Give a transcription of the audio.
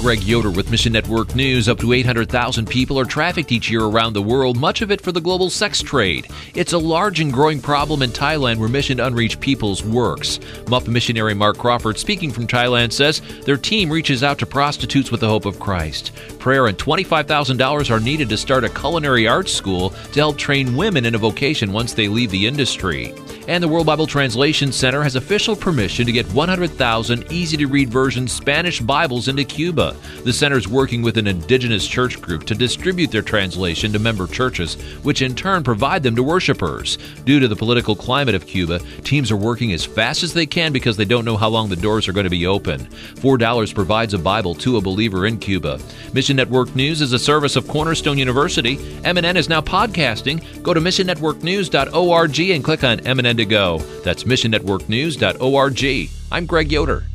Greg Yoder with Mission Network News. Up to 800,000 people are trafficked each year around the world, much of it for the global sex trade. It's a large and growing problem in Thailand where Mission Unreached Peoples works. Muff missionary Mark Crawford, speaking from Thailand, says their team reaches out to prostitutes with the hope of Christ. Prayer and $25,000 are needed to start a culinary arts school to help train women in a vocation once they leave the industry. And the World Bible Translation Center has official permission to get 100,000 easy-to-read version Spanish Bibles into Cuba. The center is working with an indigenous church group to distribute their translation to member churches, which in turn provide them to worshipers. Due to the political climate of Cuba, teams are working as fast as they can because they don't know how long the doors are going to be open. $4 provides a Bible to a believer in Cuba. Mission Network News is a service of Cornerstone University. MNN is now podcasting. Go to missionnetworknews.org and click on MNN to go. That's missionnetworknews.org. I'm Greg Yoder.